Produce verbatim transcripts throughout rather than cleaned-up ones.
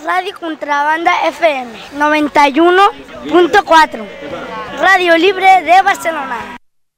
Radio Contrabanda F M noventa y uno punto cuatro, Radio Libre de Barcelona.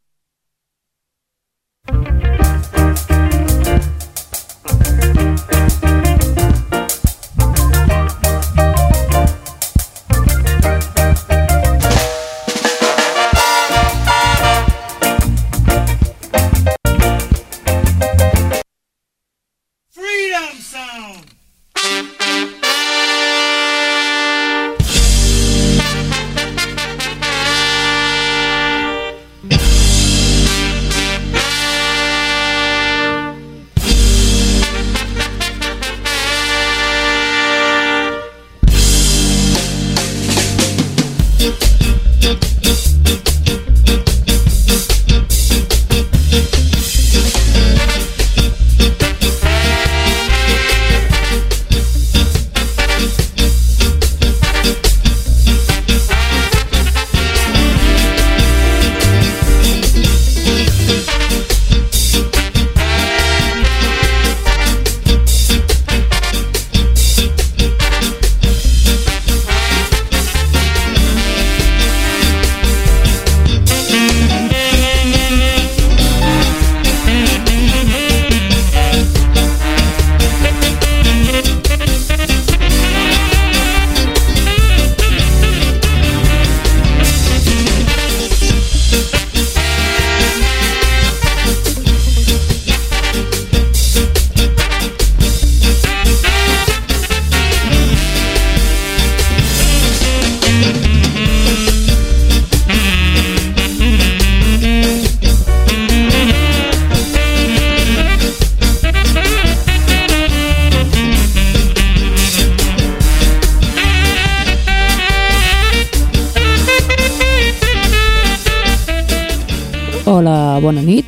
Hola, bona nit.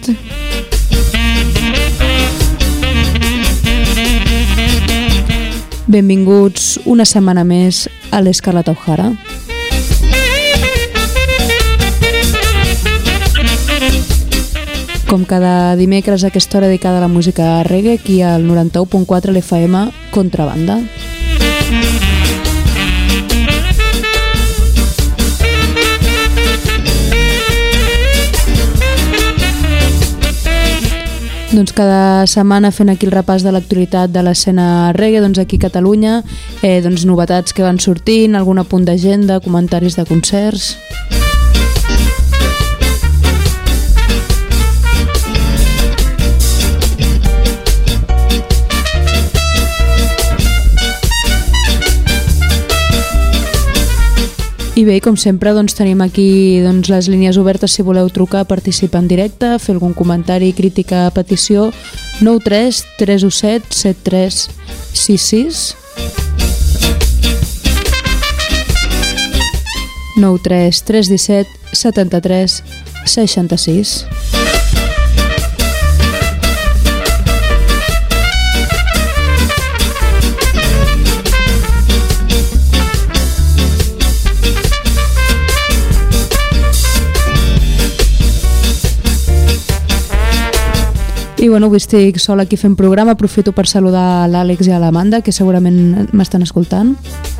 Benvinguts una setmana més a l'Escarlata O'Hara. Com cada dimecres a aquesta hora dedicada a la música reggae, aquí al noranta-u punt quatre l'F M Contrabanda. Doncs cada setmana fent aquí el repàs de l'actualitat de l'escena reggae, doncs aquí a Catalunya, eh, doncs novetats que van sortint, algun apunt d'agenda, comentaris de concerts. I bé, com sempre, doncs, tenim aquí doncs, les línies obertes si voleu trucar, participar en directe, fer algun comentari, crítica, petició, nou tres tres u set set tres sis sis, nou tres tres u set setanta-tres seixanta-sis. I bueno, avui estic sol aquí fent programa, aprofito per saludar l'Àlex i a l'Amanda, que segurament m'estan escoltant.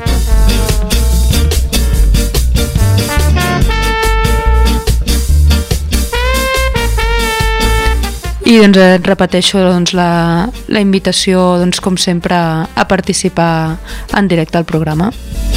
I doncs et repeteixo doncs, la, la invitació, doncs, com sempre, a participar en directe al programa.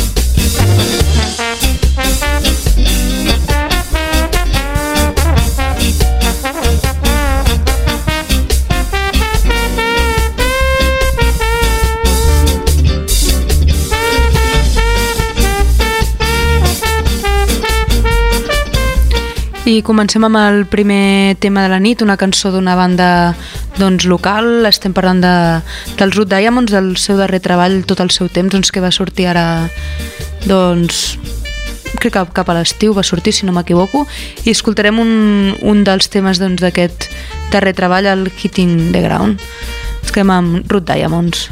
I comencem amb el primer tema de la nit, una cançó d'una banda doncs, local. Estem parlant de, dels Rude Diamonds, del seu darrer treball, Tot el seu temps, doncs, que va sortir ara, doncs, crec que cap a l'estiu va sortir, si no m'equivoco, i escoltarem un, un dels temes doncs, d'aquest darrer treball, el Hitting the Ground. Ens quedem amb Rude Diamonds.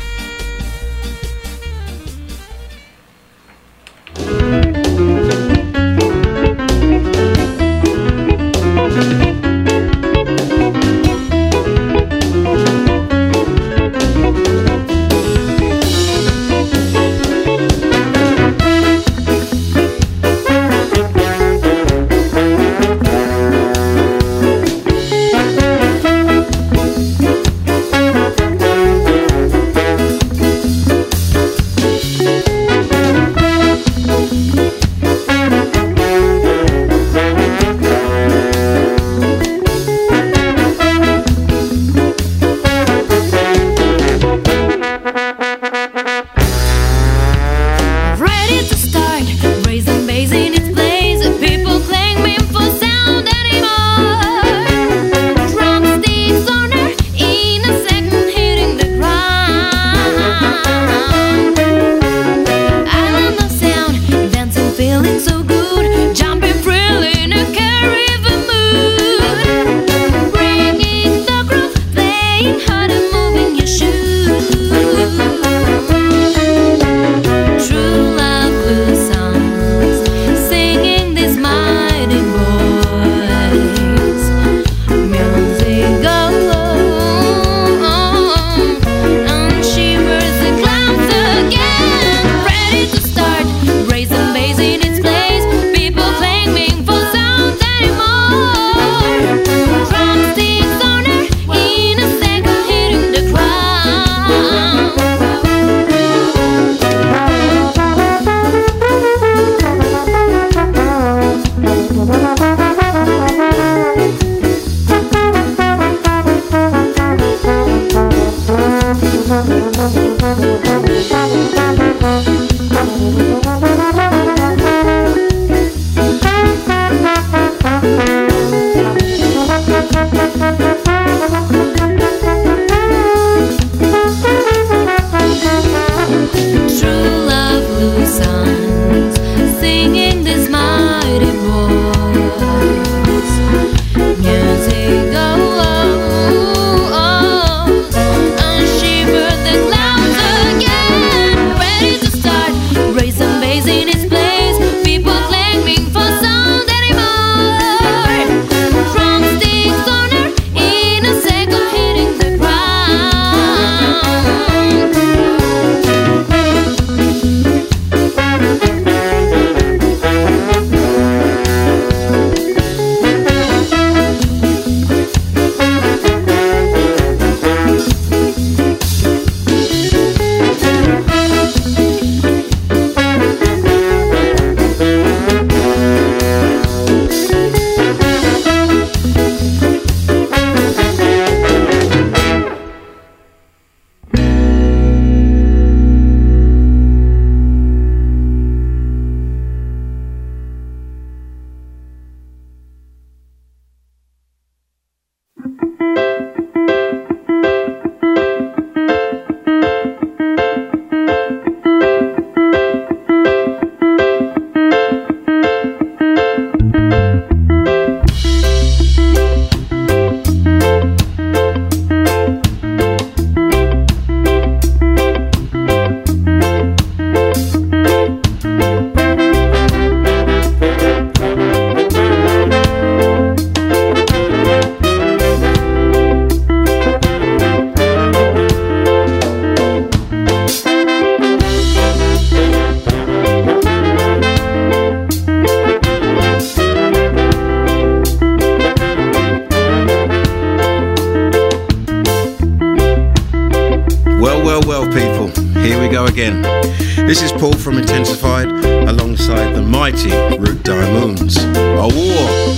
This is Paul from Intensified alongside the mighty Root Diamonds. A war.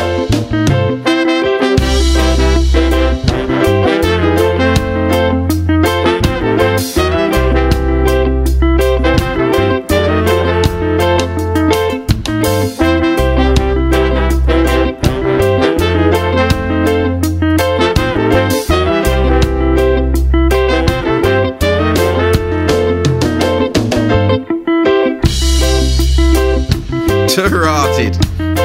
Rotted.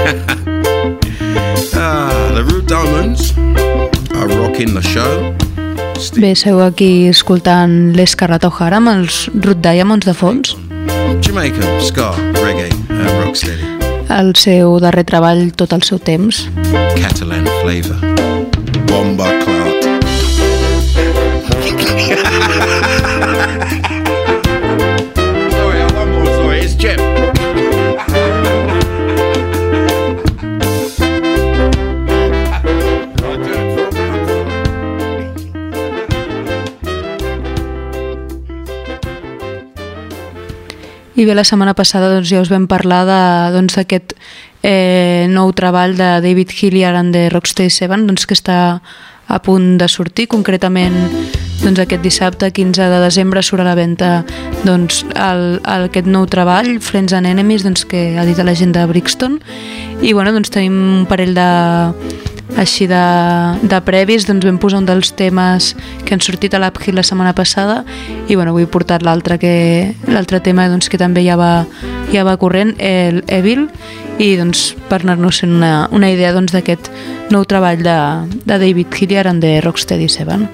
ah, the Root Diamonds are rocking the show. Bé, seu aquí escoltant l'Escarrat O'Hara amb els Root Diamonds de fons. Jamaican, ska, reggae and rocksteady. El seu darrer treball tot el seu temps. Catalan flavor. Bomba Clark. Sorry, I one more. Sorry, it's Jeff. I bé, la setmana passada doncs, ja us vam parlar d'aquest doncs, eh, nou treball de David Hillier and the Rocksteady Seven, doncs, que està a punt de sortir. Concretament, doncs, aquest dissabte, quinze de desembre, surt a la venda doncs, el, el, aquest nou treball, Friends and Enemies, doncs, que ha dit la gent de Brixton. I bueno, doncs, tenim un parell de... així de, de previs, doncs vam posar un dels temes que han sortit a l'Uphill la setmana passada i bueno, avui he portat l'altre que l'altre tema doncs, que també ja va, ja va corrent, el Evil, i doncs per anar-nos fent una, una idea doncs, d'aquest nou treball de, de David Hillier and the Rocksteady Seven.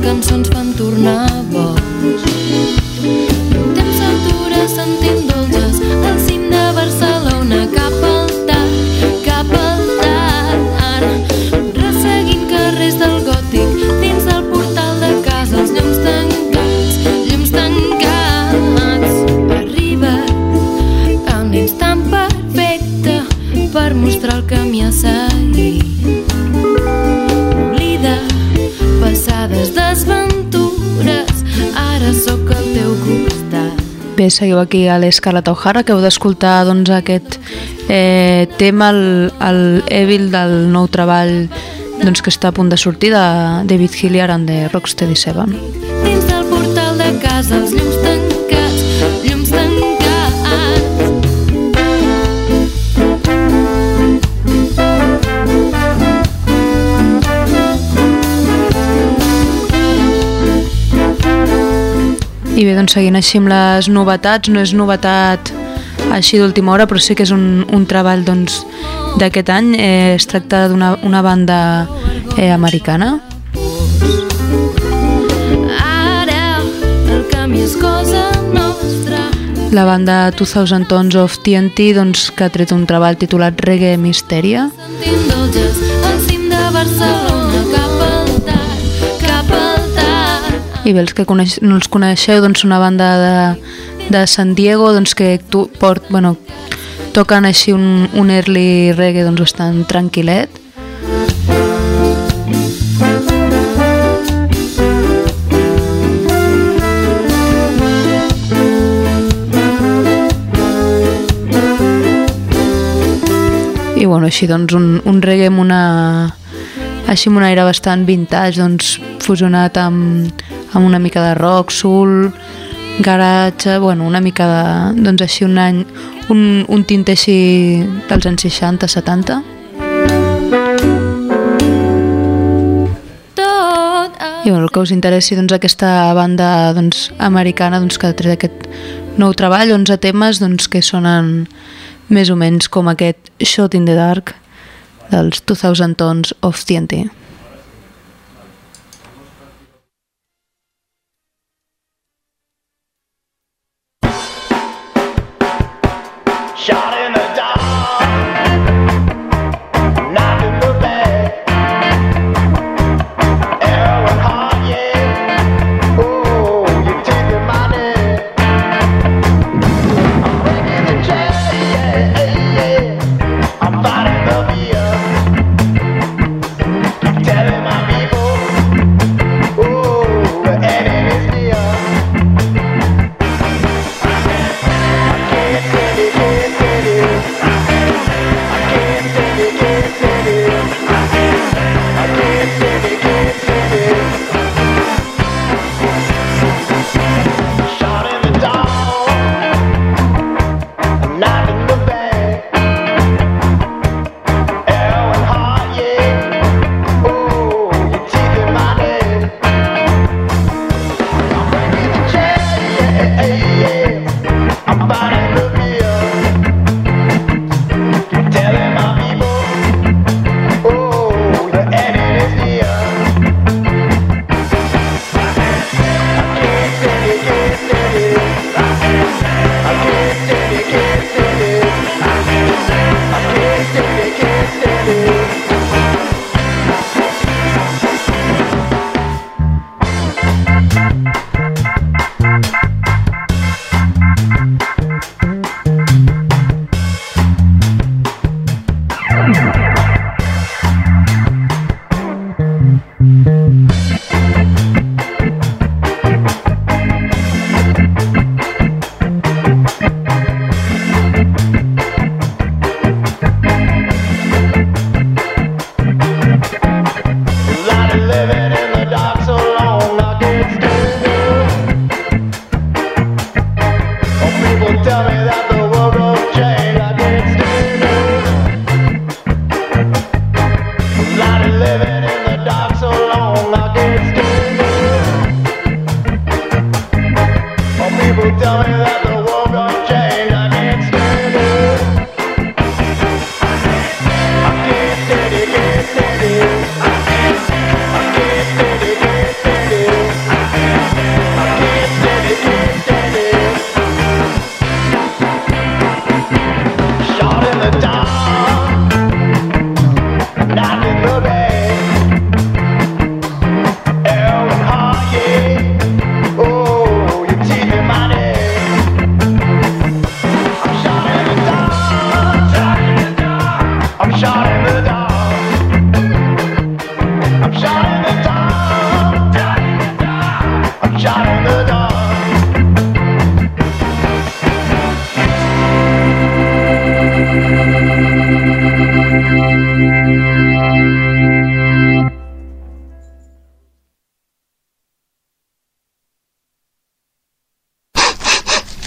cançons fan tornar boig. Un temps s'atura sentint dolces al cim de Barcelona, cap al tard, cap al tard. Ara, resseguint carrers del gòtic, dins del portal de casa, els llums tancats, llums tancats. Arriba en l'instant perfecte per mostrar el camí a seguir. Oblida passades desventures, ara sóc al teu costat. Bé, seguiu aquí a l'Escarlata O'Hara, que heu d'escoltar doncs, aquest eh, tema, el, el Evil del nou treball doncs, que està a punt de sortir, de David Hilliard and the Rocksteady Seven. Dins del portal de casa, els llums tancats, llums tancats. I bé, doncs seguint així amb les novetats, no és novetat així d'última hora, però sí que és un, un treball doncs, d'aquest any. Eh, es tracta d'una una banda eh, americana. Ara el camí és cosa nostra. La banda two thousand Tons of T N T, doncs, que ha tret un treball titulat Reggae Mysteria. Sentint dolces al cim de Barcelona, cap al tard, cap al tard. I bé, els que coneix, no els coneixeu, doncs una banda de, de San Diego, doncs que tu, port, bueno, toquen així un, un early reggae doncs bastant tranquil·let. I bueno, així doncs un, un reggae amb una, així amb un aire bastant vintage, doncs fusionat amb amb una mica de rock, soul, garage, bueno, una mica de, doncs així un any, un, un tint així dels anys seixanta, setanta. I bueno, el que us interessi, doncs, aquesta banda doncs, americana doncs, que ha tret aquest nou treball, onze temes doncs, que sonen més o menys com aquest Shot in the Dark dels two thousand Tons of T N T. Shot in the dark, not in the bag. Arrow and heart, yeah. Oh, you're taking my neck. I'm breaking the chain, yeah, yeah. I'm fighting the fear. Telling my people, oh, the end is near. I can't stand it, can't stand it.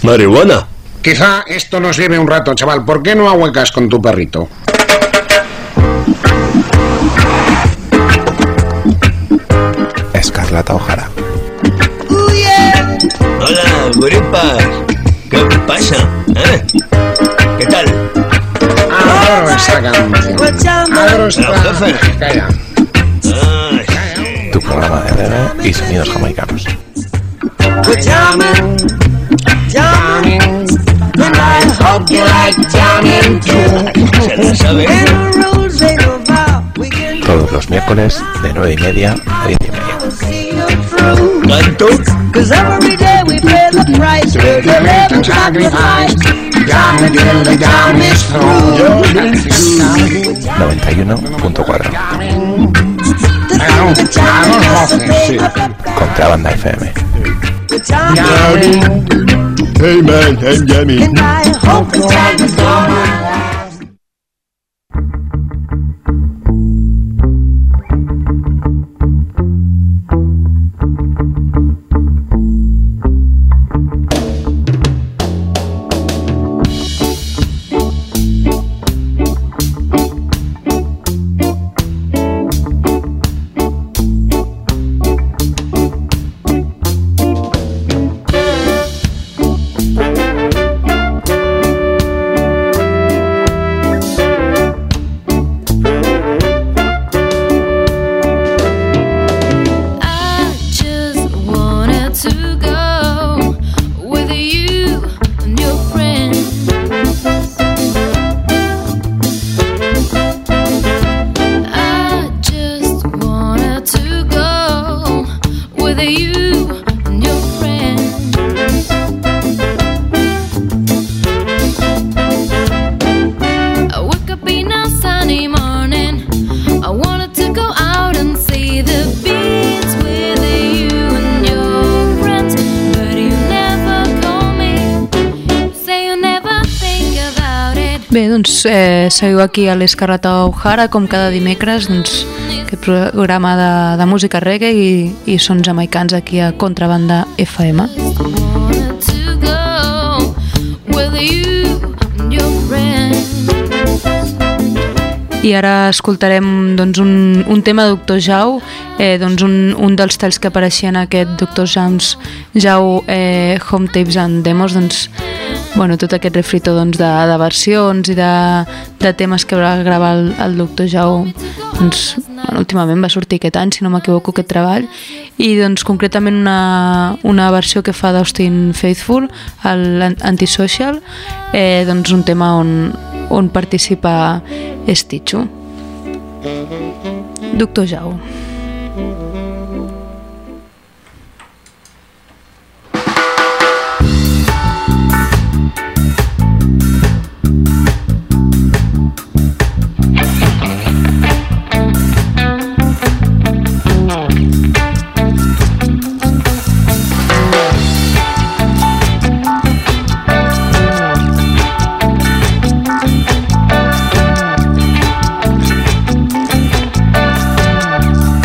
Marihuana. Quizá esto nos lleve un rato, chaval. ¿Por qué no ahuecas con tu perrito? Escarlata O'Hara. Hola, guripas. ¿Qué pasa? ¿Eh? ¿Qué tal? Adoro esta canción. Adoro esta... Calla. Tu programa de reggae y sonidos jamaicanos. ¿Se la sabe? Todos los miércoles de nueve y media a diez y media. ¿Canto? noventa y uno punto cuatro. Contrabanda F M. Hey man, I'm Yummy. Bé, doncs eh, seguiu aquí a l'Escarlata O'Hara com cada dimecres, doncs, aquest programa de, de música reggae i, i sons jamaicans aquí a Contrabanda F M. I ara escoltarem doncs, un, un tema de Doctor Jau, eh, doncs un, un dels talls que apareixia en aquest Doctor James Jau eh, Home Tapes and Demos, doncs, bueno, tot aquest refrito doncs, de, de versions i de, de temes que va gravar el, el Doctor Jau, doncs, bueno, últimament va sortir aquest any, si no m'equivoco, aquest treball, i doncs concretament una, una versió que fa d'Austin Faithful, l'Antisocial, eh, doncs un tema on, on participa Stitchu. Doctor Jau. Thank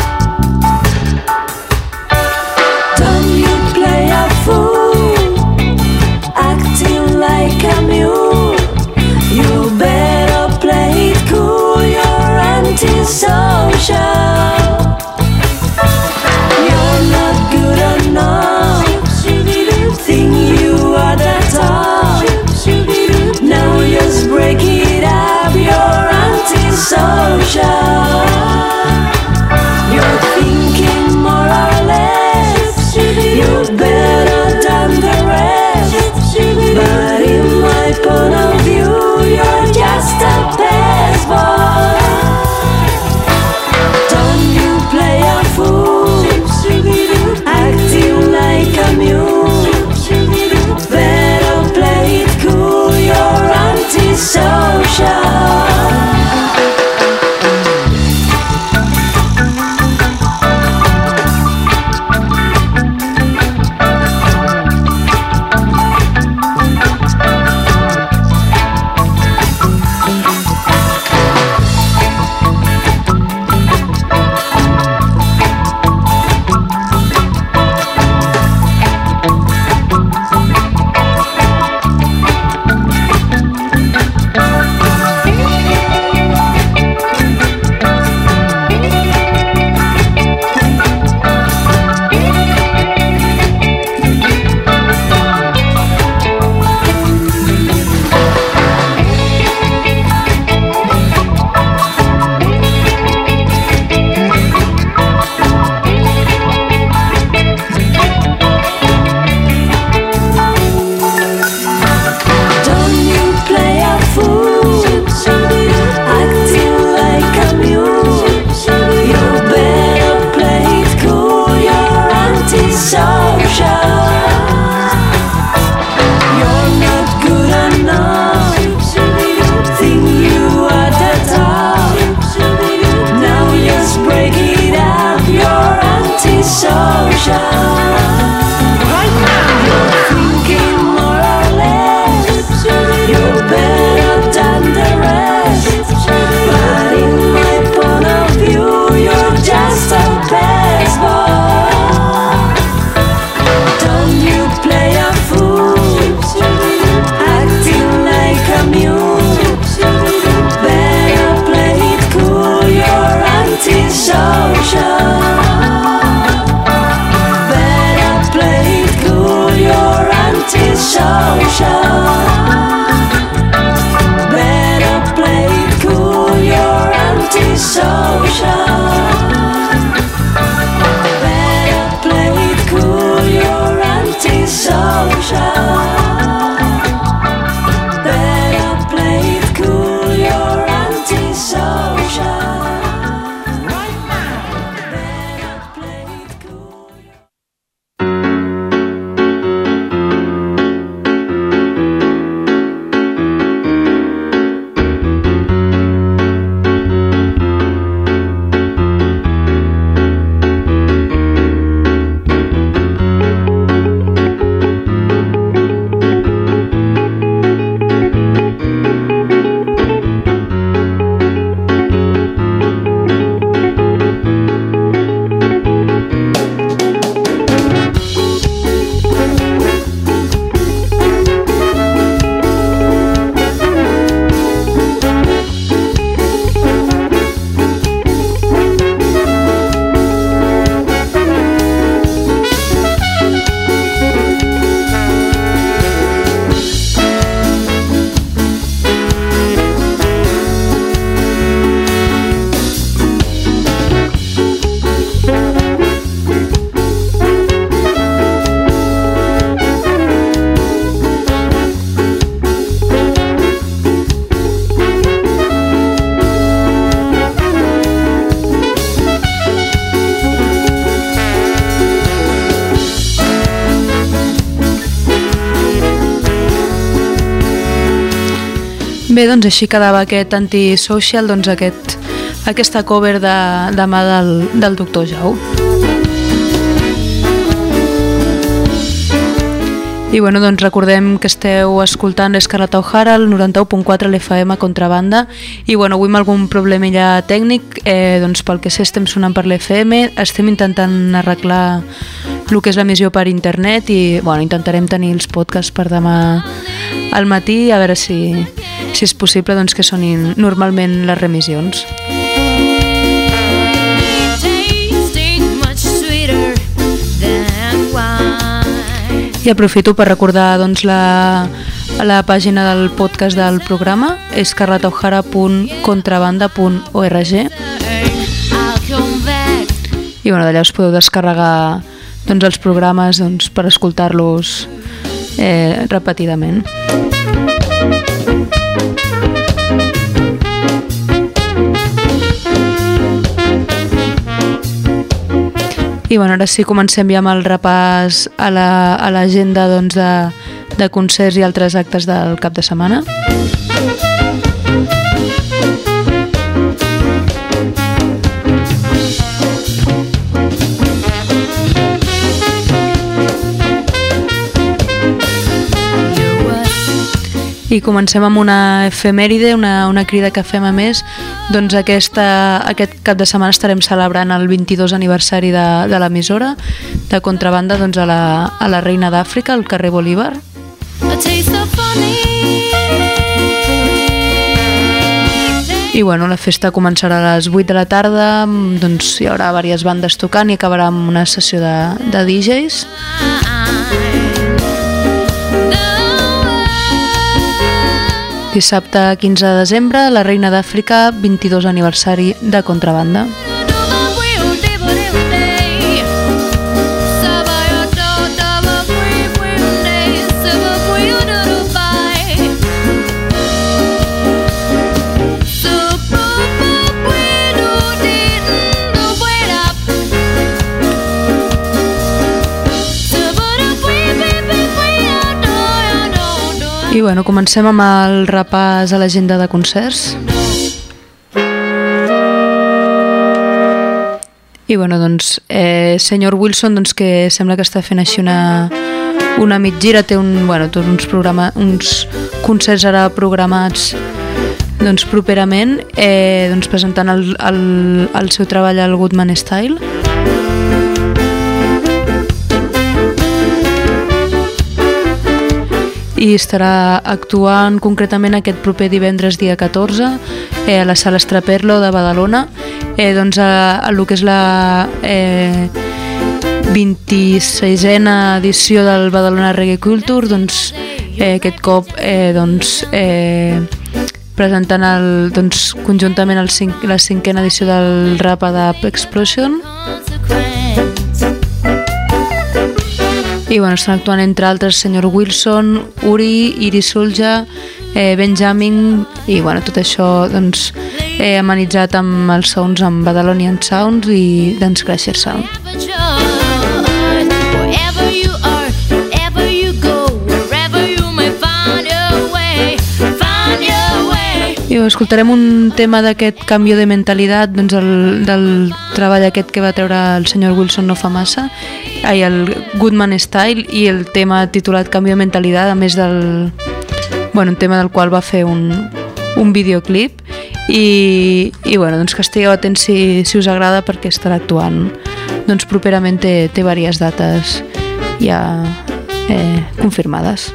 Bé, doncs així quedava aquest Antisocial, doncs aquest, aquesta cover de, de mà del, del doctor Jau. I bueno, doncs recordem que esteu escoltant Scarlett O'Hara al noranta-u punt quatre l'F M Contrabanda i bueno, avui amb algun problemilla tècnic, eh, doncs pel que sé estem sonant per l'F M, estem intentant arreglar el que és l'emissió per internet i bueno, intentarem tenir els podcasts per demà al matí a veure si, si és possible doncs, que sonin normalment les remissions. I aprofito per recordar doncs, la, la pàgina del podcast del programa, scarlett o'hara punt contrabanda punt org, i bueno, d'allà us podeu descarregar doncs, els programes doncs, per escoltar-los eh, repetidament. I bueno, ara sí, comencem ja amb el repàs a l'agenda la, doncs, de, de concerts i altres actes del cap de setmana. I comencem amb una efemèride, una, una crida que fem a més. Doncs aquesta, aquest cap de setmana estarem celebrant el vint-i-dos aniversari de, de l'emissora de Contrabanda doncs a, la, a la Reina d'Àfrica, al carrer Bolívar. I bueno, la festa començarà a les vuit de la tarda, doncs hi haurà diverses bandes tocant i acabarà amb una sessió de, de D Js. Dissabte quinze de desembre, la Reina d'Àfrica, vint-i-dos aniversari de Contrabanda. I bueno, comencem amb el repàs a l'agenda de concerts. I bueno, doncs, eh, senyor Wilson, doncs, que sembla que està fent així una, una mitgira, té un, bueno, tots uns, programa, uns concerts ara programats doncs, properament, eh, doncs, presentant el, el, el seu treball al Goodman Style. I estarà actuant concretament aquest proper divendres dia catorze eh, a la Sala Estraperlo de Badalona, eh, doncs a, a lo que és la eh, vint-i-sisena edició del Badalona Reggae Culture, doncs eh, aquest cop eh, doncs, eh, presentant el, doncs, conjuntament el cinc, la cinquena edició del Rap Up Explosion. I bueno, estan actuant entre altres senyor Wilson, Uri, Iris Ulja, eh, Benjamin i bueno, tot això doncs, eh, amenitzat amb els sounds amb Badalonian Sounds i Dance Crasher Sound. I escoltarem un tema d'aquest canvi de mentalitat, doncs el, del treball aquest que va treure el senyor Wilson no fa massa, ai, el Goodman Style, i el tema titulat Canvi de mentalitat, a més del, bueno, un tema del qual va fer un, un videoclip, i, i bueno, doncs que estigueu atents si, si us agrada, perquè estarà actuant doncs properament, té, té diverses dates ja eh, confirmades.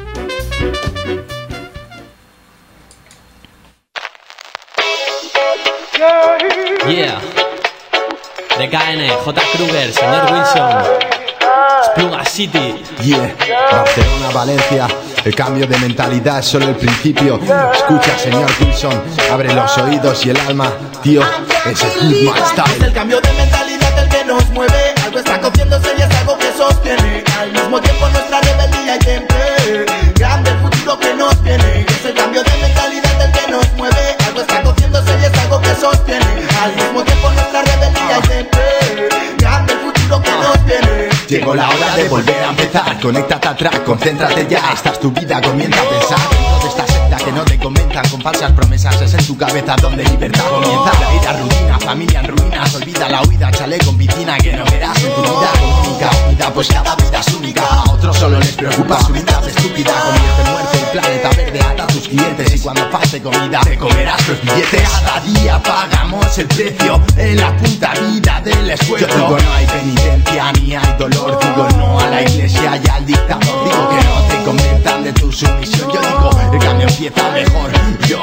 Yeah, de K N, J. Kruger, señor Wilson, Spluga City. Yeah, Barcelona, Valencia, el cambio de mentalidad es solo el principio. Escucha, señor Wilson, abre los oídos y el alma, tío, ese es Goodman Style. Es el cambio de mentalidad el que nos mueve, algo está cociéndose y es algo que sostiene. Al mismo tiempo nuestra rebeldía y siempre grande el futuro que nos viene. Es el cambio de mentalidad el que nos mueve, algo está cociéndose y es algo que sostiene. Al mismo tiempo nuestra rebeldía y siempre grande el futuro que nos viene. Llegó la hora de volver a empezar, conéctate atrás, concéntrate ya, esta es tu vida, comienza a pensar. Dentro de esta secta que no te comentan, falsas promesas, es en tu cabeza donde libertad comienza. La vida rutina, familia en ruinas, olvida la huida, chale con piscina que no verás en tu vida. Comunica, unida, pues cada vida es única. A otros solo les preocupa su vida estúpida. Convierte en muerte el planeta verde, ata a tus clientes y cuando falte comida te comerás los billetes. Cada día pagamos el precio en la puta vida del esfuerzo. Yo digo no hay penitencia ni hay dolor, digo no a la iglesia y al dictador, digo que no te convenzan de tu sumisión. Yo digo el cambio empieza mejor. Yo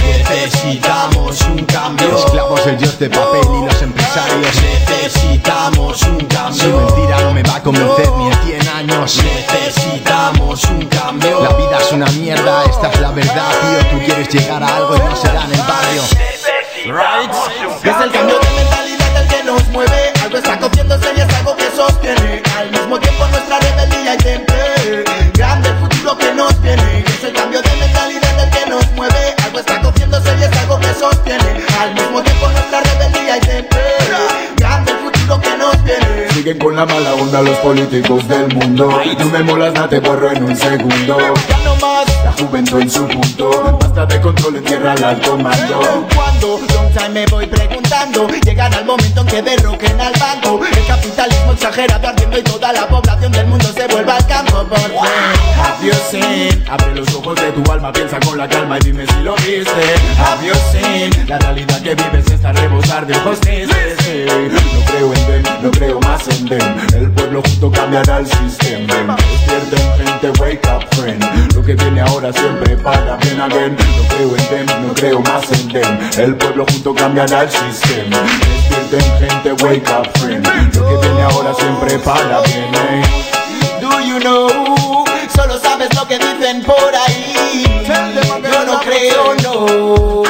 necesitamos un cambio. Esclavos el dios de papel y los empresarios. Necesitamos un cambio. Su mentira no me va a convencer ni en cien años. Necesitamos un cambio. La vida es una mierda, esta es la verdad, tío. Tú quieres llegar a algo y no será en el barrio. Right. Es el cambio de mentalidad el que nos mueve. Algo está cociéndose y es algo que sostiene. Al mismo tiempo nuestra rebeldía y temple. Grande el futuro que nos viene. Es el cambio de mentalidad el que nos mueve. Algo está cociéndose y es algo que sostiene. Al mismo tiempo nuestra rebeldía y temple. Grande el futuro que nos viene. Siguen con la mala onda los políticos del mundo. No me molas, nada te borro en un segundo. Ya no más. La juventud en su punto. Basta de control, entierra al comando. Cuando long time me voy preguntando, llegará el momento en que derroquen al banco. El capitalismo exagerado ardiendo y toda la población del mundo se vuelva al campo por fin. Have you seen? Abre los ojos de tu alma, piensa con la calma y dime si lo viste. Have you seen? La realidad que vives está a rebosar de ojos tristes. No creo en them, no creo más en them. El pueblo junto cambiará el sistema. Despierten gente, wake up friend. Lo que viene ahora siempre para bien again. No creo en them, no creo más en them. El pueblo junto cambiará el sistema. Despierten gente, wake up friend. Lo que viene ahora siempre para bien, eh. Do you know? Solo sabes lo que dicen por ahí. Yo no creo, no.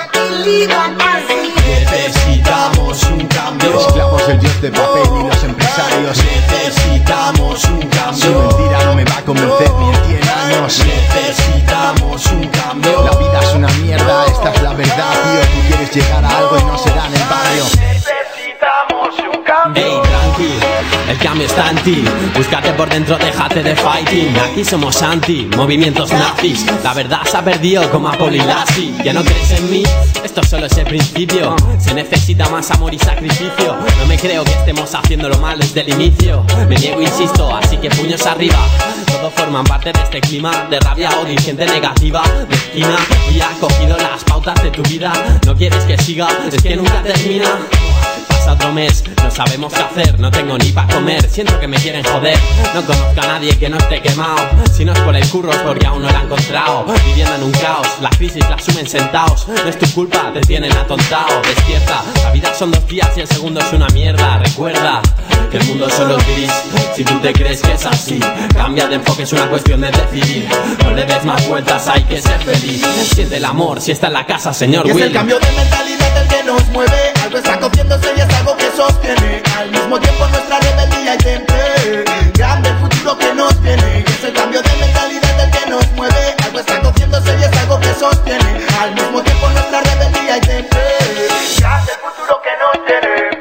Necesitamos un cambio. Esclavos el dios de papel y los empresarios. Necesitamos un cambio. Su mentira no me va a convencer ni en cien años. Necesitamos un cambio. La vida es una mierda, esta es la verdad, tío. Tú quieres llegar a algo y no será en el barrio. Necesitamos un cambio. Hey, tranqui, el cambio está en ti. Búscate por dentro, déjate de fighting. Aquí somos anti, movimientos nazis. La verdad se ha perdido como a Polilassi. ¿Ya no crees en mí? Esto solo es el principio. Se necesita más amor y sacrificio. No me creo que estemos haciéndolo mal desde el inicio. Me niego, insisto, así que puños arriba. Todos forman parte de este clima de rabia o de gente negativa, de esquina. Y ha cogido las pautas de tu vida. No quieres que siga, es que nunca termina. Pasa otro mes, no sabemos qué hacer. No tengo ni pa' comer, siento que me quieren joder. No conozco a nadie que no esté quemado. Si no es por el curro es porque aún no lo han encontrado. Viviendo en un caos, la crisis la asumen sentados. No es tu culpa, te tienen atontado. Despierta, la vida son dos días y el segundo es una mierda. Recuerda que el mundo solo es gris. Si tú te crees que es así, cambia de enfoque, es una cuestión de decidir. No le des más vueltas, hay que ser feliz. Siente el amor, si está en la casa, señor Y es Will. el cambio de mentalidad el que nos mueve. Algo está cociéndose y es algo que sostiene. Al mismo tiempo nuestra rebeldía y temple. Grande el futuro que nos viene. Y es el cambio de mentalidad el que nos mueve. Algo está cociéndose y es algo que sostiene. Al mismo tiempo nuestra rebeldía y temple. Grande el futuro que nos viene.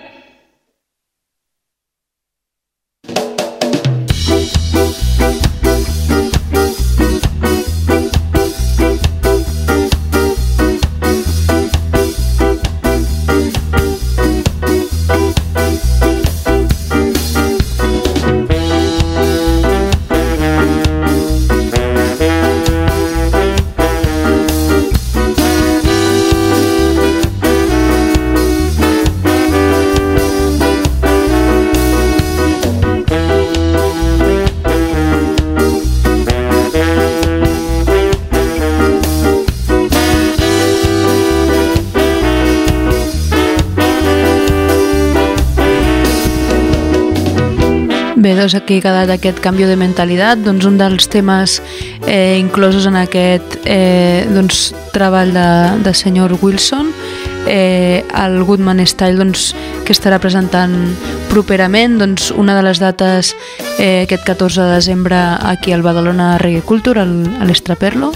Bé, doncs aquí ha quedat aquest canvi de mentalitat, doncs un dels temes eh, inclosos en aquest eh, doncs, treball de, de senyor Wilson, eh, el Goodman Style, doncs, que estarà presentant properament, doncs, una de les dates eh, aquest catorze de desembre aquí al Badalona Reggae Culture, al, a l'Estraperlo.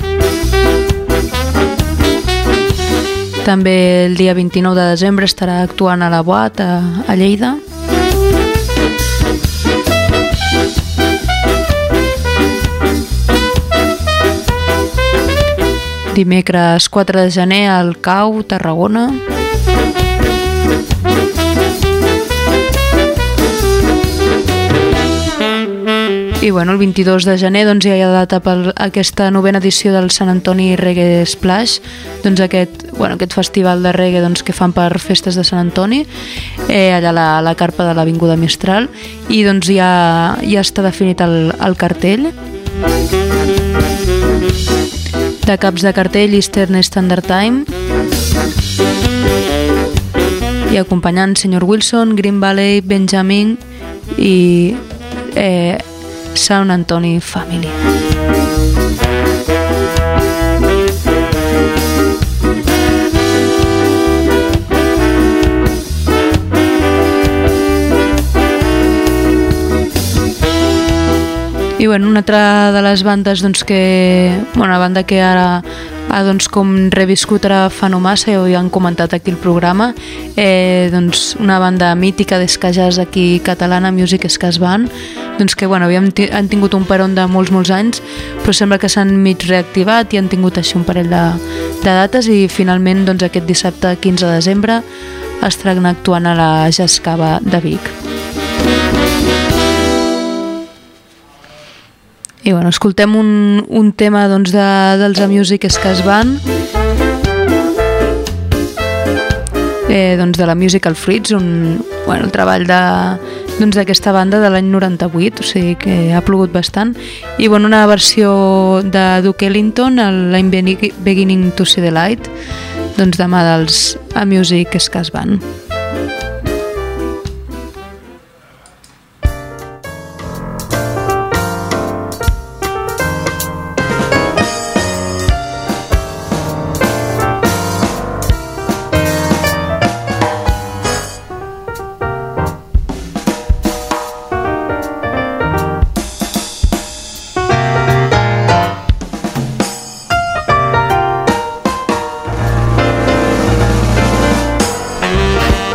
També el dia vint-i-nou de desembre estarà actuant a la Boat a, a Lleida. dimecres quatre de gener al Cau, Tarragona. I bueno, el vint-i-dos de gener doncs, ja hi ha data per aquesta novena edició del Sant Antoni Reggae Splash, doncs aquest, bueno, aquest festival de reggae doncs, que fan per festes de Sant Antoni, eh, allà a la, la carpa de l'Avinguda Mistral, i doncs ja, ja està definit el, el cartell. De caps de cartell Eastern Standard Time, i acompanyant Senyor Wilson, Green Valley, Benjamin i eh, Sant Antoni Family. I bueno, una altra de les bandes doncs, que, bueno, una banda que ara ha doncs, com reviscut ara fa no massa, ja ho han comentat aquí el programa, eh, doncs, una banda mítica d'ska jazz aquí catalana, Music Ska Band, doncs que bueno, havien t- han tingut un peron de molts, molts anys, però sembla que s'han mig reactivat i han tingut així un parell de, de dates, i finalment doncs, aquest dissabte quinze de desembre estaran actuant a la Jazz Cava de Vic. I bueno, escoltem un, un tema doncs, de, dels A Music Ska Band, eh, doncs, de la Musical Fruits, un, bueno, el treball de, doncs, d'aquesta banda de l'any noranta-vuit, o sigui que ha plogut bastant, i bueno, una versió de Duke Ellington, l'I'm Beginning to See the Light, doncs demà dels A Music Ska Band. Thank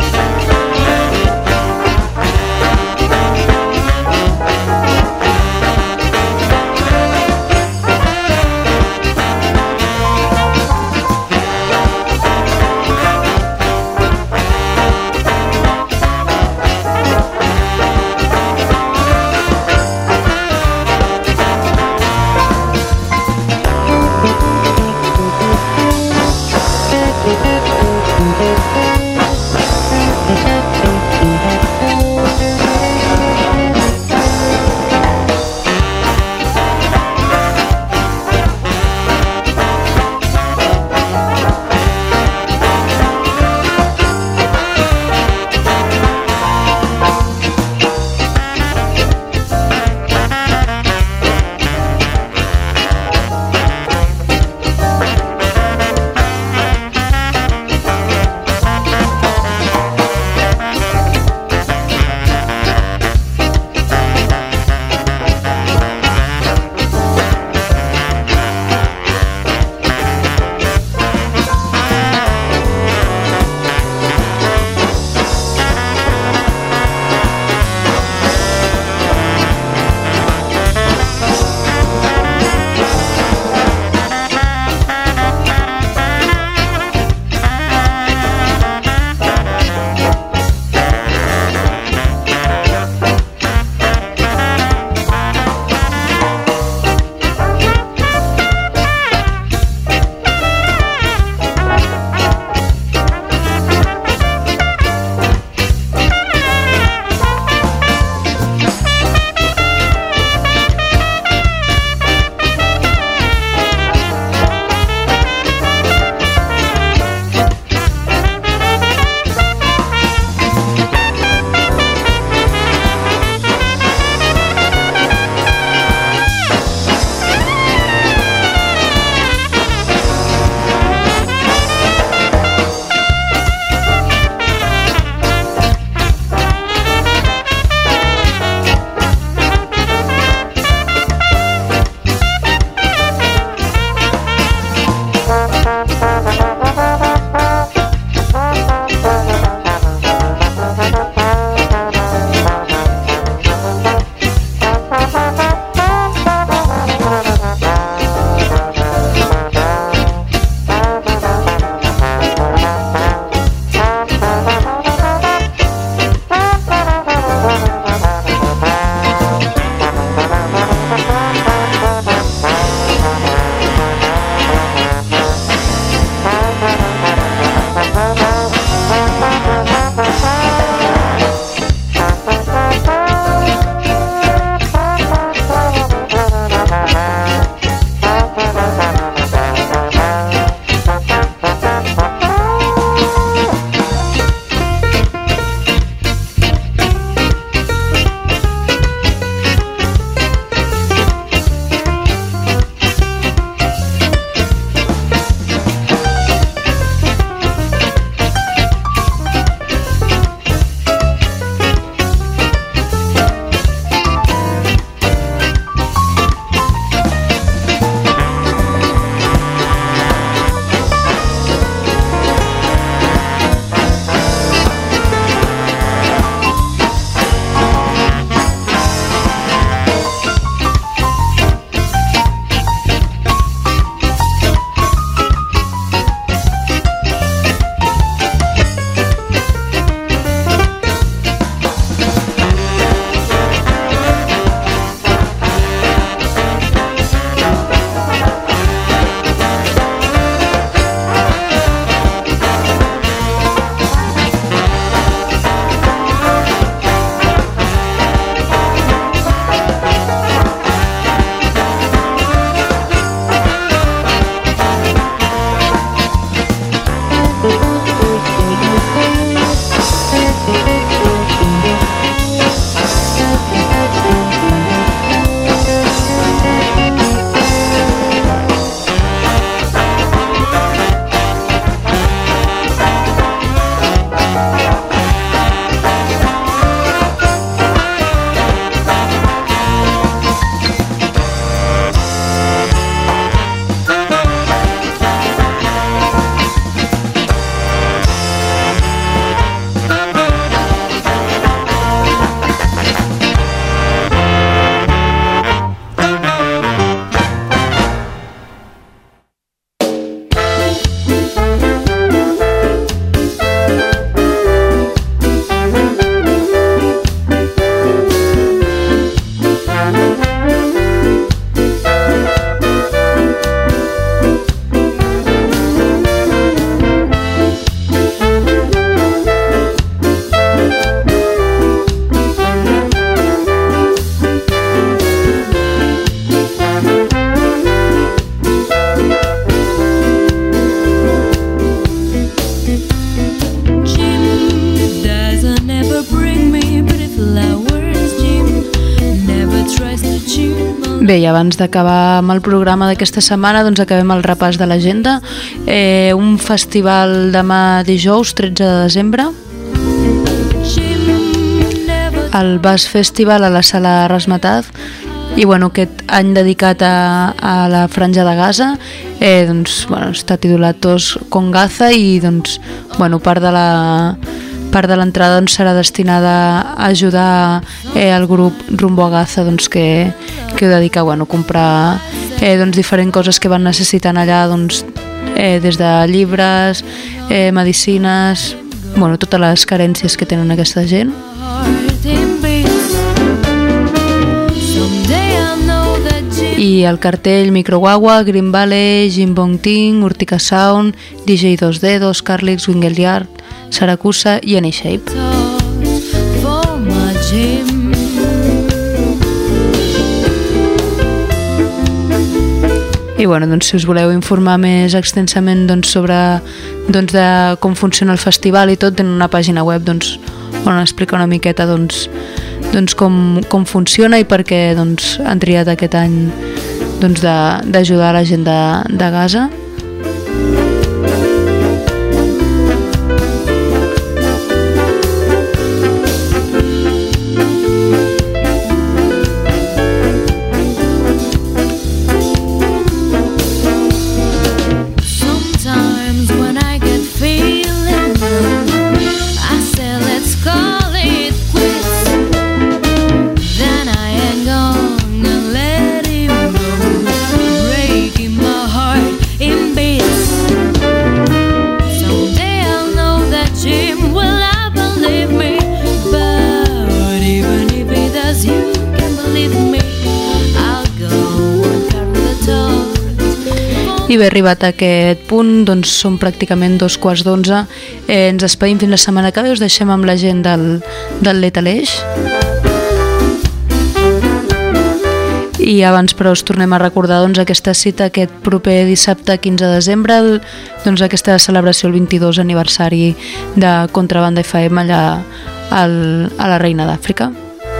Bé, i abans d'acabar amb el programa d'aquesta setmana, doncs acabem el repàs de l'agenda. Eh, un festival demà dijous, tretze de desembre, el Bass Festival a la Sala Rasmataz, i bueno, aquest any dedicat a, a la Franja de Gaza, eh, doncs, bueno, està titulat Tos con Gaza, i doncs, bueno, part de la part de l'entrada doncs, serà destinada a ajudar eh, el grup Rumbo a Gaza, doncs, que, que ho dedica bueno, a comprar eh, doncs, diferents coses que van necessitant allà, doncs, eh, des de llibres, eh, medicines, bueno, totes les carències que tenen aquesta gent. I el cartell Microguagua, Green Valley, Jim Bong Ting, Urtica Sound, D J dos Dedos, Carlix, Wingelyard, Saracusa i Any Shape. I bueno, doncs, si us voleu informar més extensament doncs, sobre doncs, de com funciona el festival i tot, tenen una pàgina web doncs, on explica una miqueta doncs, doncs, com, com funciona i per què doncs, han triat aquest any doncs, d'ajudar la gent de, de Gaza. I bé, arribat a aquest punt, doncs són pràcticament dos quarts d'onze. Eh, ens despedim fins la setmana que ve, us deixem amb la gent del, del Lethal Age. I abans, però, us tornem a recordar doncs, aquesta cita aquest proper dissabte quinze de desembre, el, doncs, aquesta celebració, el vint-i-dos aniversari de Contrabanda F M allà al, a la Reina d'Àfrica.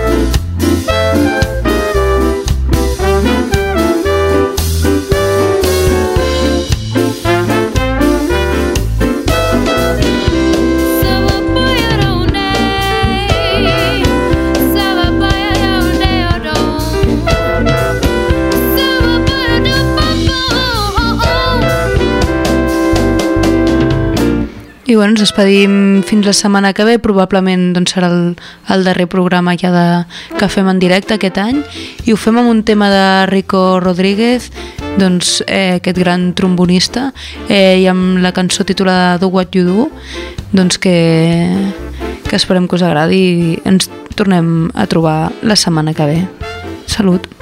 I bueno, ens despedim fins la setmana que ve, probablement doncs, serà el, el darrer programa ja de, que fem en directe aquest any, i ho fem amb un tema de Rico Rodríguez, doncs, eh, aquest gran trombonista, eh, i amb la cançó titulada Do What You Do, doncs que, que esperem que us agradi i ens tornem a trobar la setmana que ve. Salut!